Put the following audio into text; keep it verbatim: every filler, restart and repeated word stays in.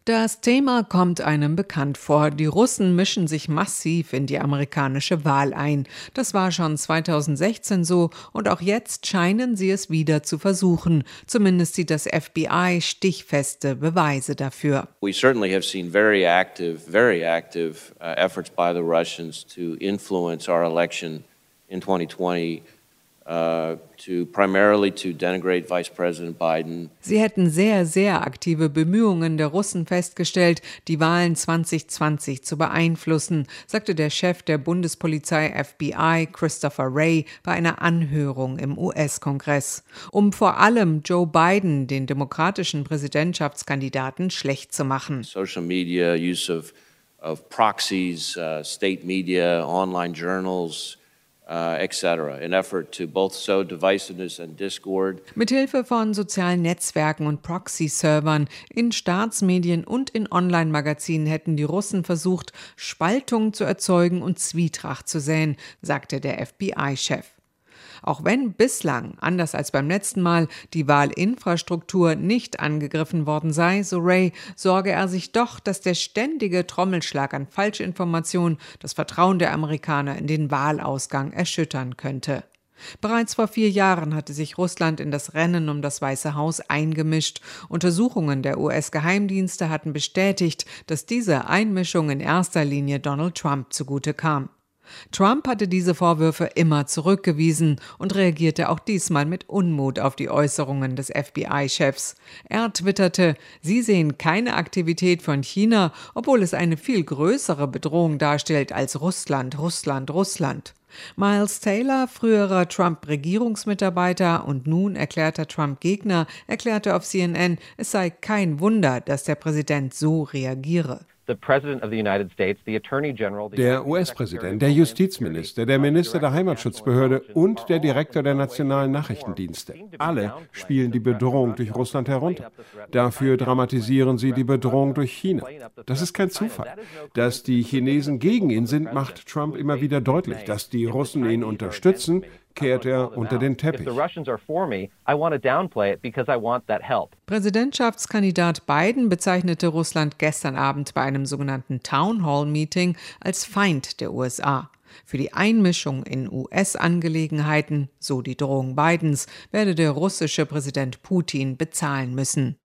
Das Thema kommt einem bekannt vor. Die Russen mischen sich massiv in die amerikanische Wahl ein. Das war schon zweitausendsechzehn so und auch jetzt scheinen sie es wieder zu versuchen. Zumindest sieht das F B I stichfeste Beweise dafür. We certainly have seen very active, very active uh, efforts by the Russians to influence our election in twenty twenty. Uh, to primarily to denigrate Vice President Biden. Sie hätten sehr, sehr aktive Bemühungen der Russen festgestellt, die Wahlen zwanzig zwanzig zu beeinflussen, sagte der Chef der Bundespolizei F B I, Christopher Wray, bei einer Anhörung im U S-Kongress, um vor allem Joe Biden, den demokratischen Präsidentschaftskandidaten, schlecht zu machen. Social media, use of, of proxies, uh, state media, online journals, Uh, et cetera, in effort to both sow divisiveness and discord. Mithilfe von sozialen Netzwerken und Proxy-Servern in Staatsmedien und in Online-Magazinen hätten die Russen versucht, Spaltung zu erzeugen und Zwietracht zu säen, sagte der F B I-Chef. Auch wenn bislang, anders als beim letzten Mal, die Wahlinfrastruktur nicht angegriffen worden sei, so Wray, sorge er sich doch, dass der ständige Trommelschlag an Falschinformationen das Vertrauen der Amerikaner in den Wahlausgang erschüttern könnte. Bereits vor vier Jahren hatte sich Russland in das Rennen um das Weiße Haus eingemischt. Untersuchungen der U S-Geheimdienste hatten bestätigt, dass diese Einmischung in erster Linie Donald Trump zugute kam. Trump hatte diese Vorwürfe immer zurückgewiesen und reagierte auch diesmal mit Unmut auf die Äußerungen des F B I-Chefs. Er twitterte, sie sehen keine Aktivität von China, obwohl es eine viel größere Bedrohung darstellt als Russland, Russland, Russland. Miles Taylor, früherer Trump-Regierungsmitarbeiter und nun erklärter Trump-Gegner, erklärte auf C N N, es sei kein Wunder, dass der Präsident so reagiere. Der U S-Präsident, der Justizminister, der Minister der Heimatschutzbehörde und der Direktor der nationalen Nachrichtendienste. Alle spielen die Bedrohung durch Russland herunter. Dafür dramatisieren sie die Bedrohung durch China. Das ist kein Zufall. Dass die Chinesen gegen ihn sind, macht Trump immer wieder deutlich. Dass die Russen ihn unterstützen, kehrt er unter den Teppich. Präsidentschaftskandidat Biden bezeichnete Russland gestern Abend bei einem sogenannten Town Hall Meeting als Feind der U S A. Für die Einmischung in U S-Angelegenheiten, so die Drohung Bidens, werde der russische Präsident Putin bezahlen müssen.